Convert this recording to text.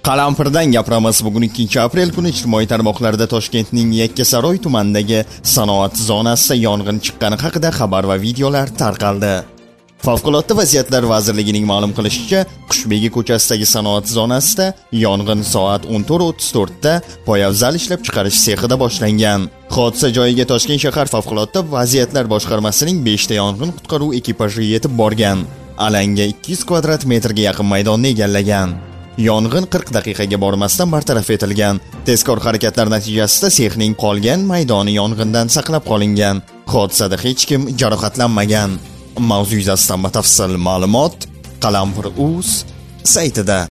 Qalampirdan gapiramiz. Bugun 2-aprel kuni ijtimoiy tarmoqlarda Toshkentning Yakkasaroy tumanidagi sanoat zonasida yong'in chiqqani haqida xabar va videolar tarqaldi. Favqulodda vaziyatlar vazirligining ma'lum qilishicha, Qushbegi ko'chasidagi sanoat zonasida yong'in soat 14:34 da poyabzal ishlab chiqarish sexida boshlangan. Hodisa joyiga Toshkent shahar favqulodda vaziyatlar boshqarmasining 5 ta yong'in qutqaruv ekipaji yetib borgan. Alanga 200 kvadrat metrga yaqin maydonni egallagan. Yong'in 40 daqiqaga bormasdan bartaraf etilgan. Tezkor harakatlar natijasida sexning qolgan maydoni yong'indan saqlab qolingan. Hodisada hech kim jarohatlanmagan. Mavzu yuzasidan batafsil ma'lumot Qalampir.uz saytida.